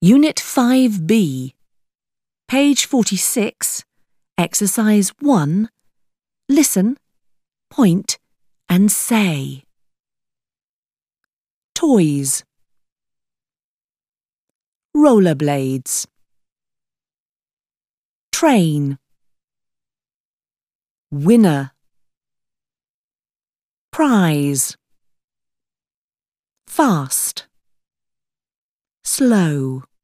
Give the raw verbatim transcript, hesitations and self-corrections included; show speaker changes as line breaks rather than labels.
Unit five B, page forty-six, exercise one. Listen, point and say. Toys. Rollerblades. Train. Winner. Prize. Fast. Slow.